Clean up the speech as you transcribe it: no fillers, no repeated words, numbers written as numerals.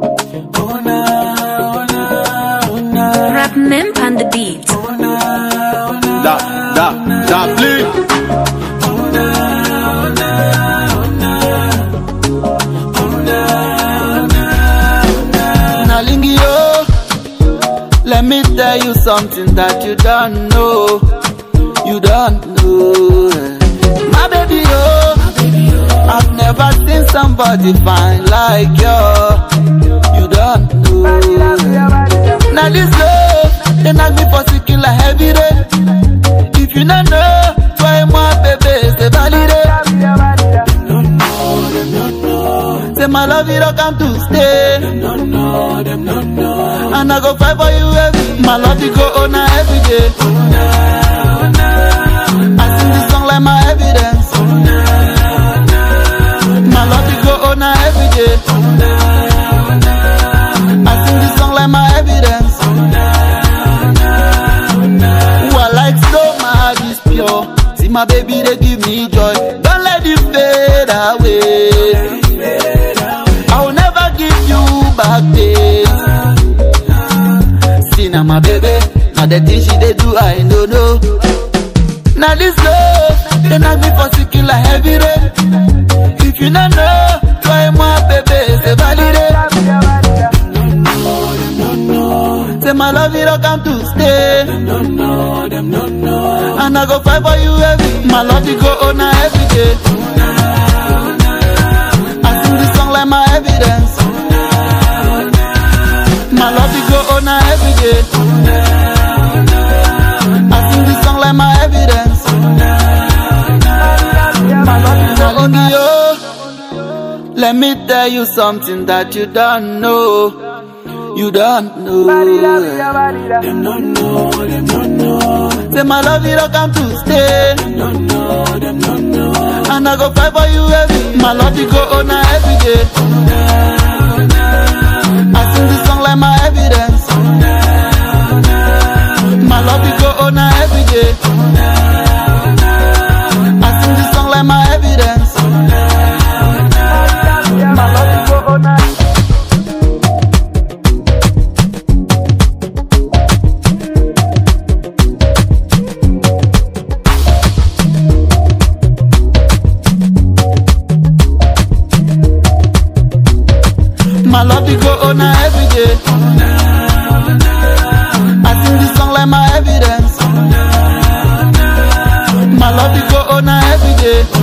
Rap Mimp on the beat. Da blink. Nalingio, let me tell you something that you don't know. You don't know. My baby, oh, I've never seen somebody fine like you. You don't know. Now this love, they knock me for seeking like heavy day. If you don't know, try my baby, say validate. Say my love, you don't come to stay. And I go fight for you every. My love, you go on every day. I sing this song like my evidence. My love, you go on every day. I sing this song like my evidence. Who I like so, my heart is pure. See my baby, they give me joy. Don't let it fade away. I will never give you back days. See now my baby, now the things she they do, I don't know. Now this love, they knock me for seeking like heavy rain. If you don't know, try my baby, say validate. Say my love, you don't come to stay. And I go fight for you every. My love, you go on every day. I sing this song like my evidence. My love, you go on every day. I sing this song like my evidence. My love, you go on you. Let me tell you something that you don't know. You don't know. Them don't know, them don't know. Say my love, you don't come to stay. Them don't know, them don't know. And I go fight for you every. My love, you go on every day. I sing this song like my evidence. My love, you go on every day. I sing this song like my evidence. My love, you go on. My love, you go on every day. I sing this song like my evidence. My love, you go on every day.